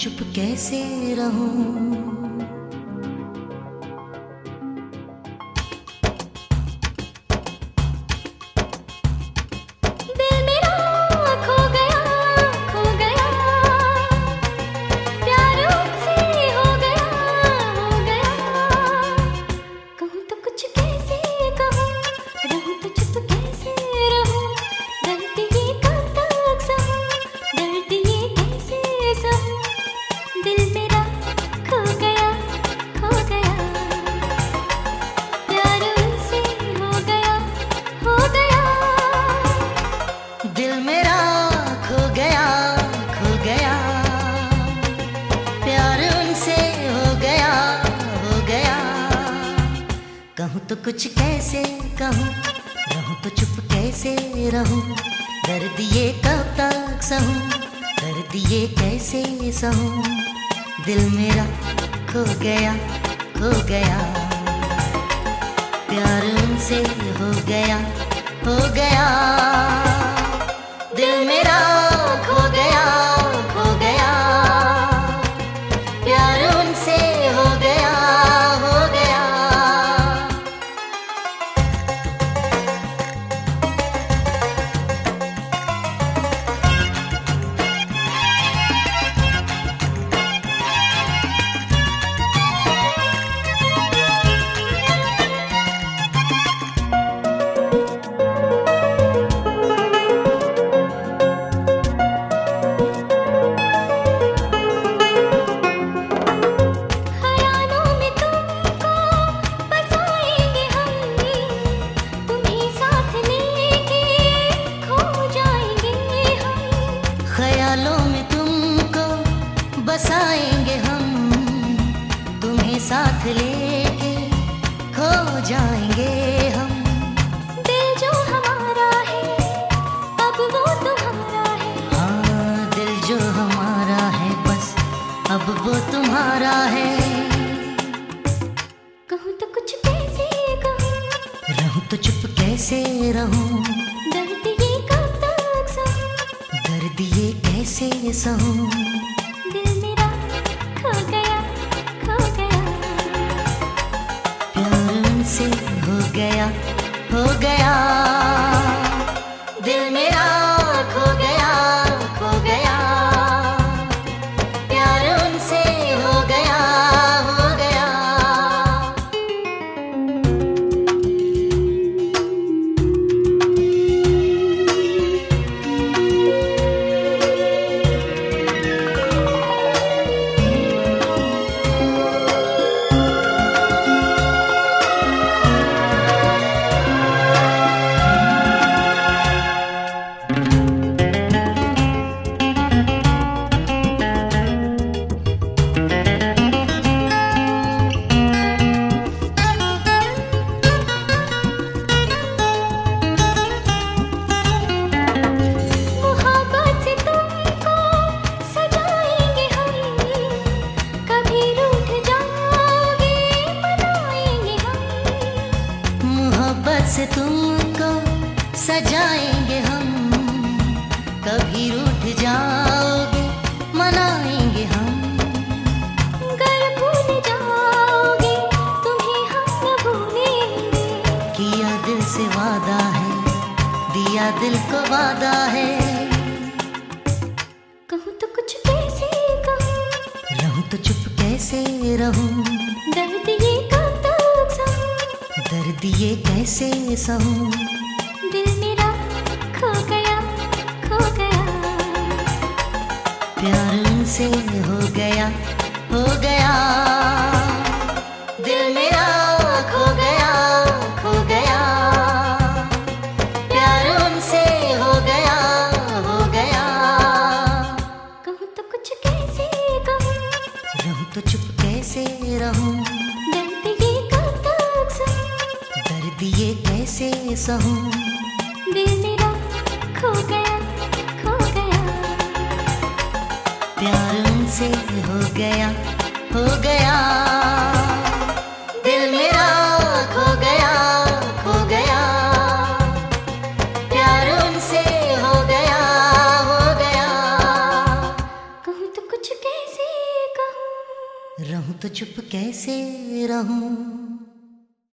चुप कैसे रहूं। कहूँ तो कुछ कैसे कहूँ, रहूँ तो चुप कैसे रहूँ। दर्द ये कब तक सहूँ, दर्द ये कैसे सहूँ। दिल मेरा खो गया खो गया, प्यार उनसे हो गया हो गया। दिल मेरा खो गया खो गया, प्यार उनसे हो गया हो गया। ख्यालों में तुमको बसाएंगे हम, तुम्हें साथ लेके खो जाएंगे हम। दिल जो हमारा है अब वो तुम्हारा है। हाँ दिल जो हमारा है बस अब वो तुम्हारा है। कहूँ तो कुछ कैसे कहूँ, रहूँ तो चुप कैसे रहूँ। दर्द ये कब तक सहूँ, दर्द ये कैसे सहूँ। दिल मेरा खो गया खो गया, प्यार उनसे हो गया हो गया। दिल मेरा खो गया खो गया, प्यार उनसे हो गया हो गया। से तुमको सजाएंगे हम, कभी रूठ जाओगे मनाएंगे हम। अगर भूल जाओगे तुम्हें हम न भूलेंगे। किया दिल से वादा है, दिया दिल को वादा है। कहूँ तो कुछ कैसे कहूँ, रहूँ तो चुप कैसे रहूँ। दर्द ये कब तक सहूँ, दर्द ये कैसे सहूँ। दिल मेरा खो गया खो गया, प्यार उनसे हो गया हो गया। दिल मेरा खो गया खो गया, प्यार उनसे हो गया हो गया। कहूँ तो कुछ कैसे कहूँ, रहूँ तो चुप कैसे रहूँ। दर्द ये कब तक सहूँ, दर्द ये कैसे सहूँ। दिल मेरा खो गया खो गया, प्यार उनसे हो गया हो गया। दिल मेरा खो गया खो गया, प्यार उनसे हो गया हो गया। कहूँ तो कुछ कैसे तो चुप कैसे रहूं।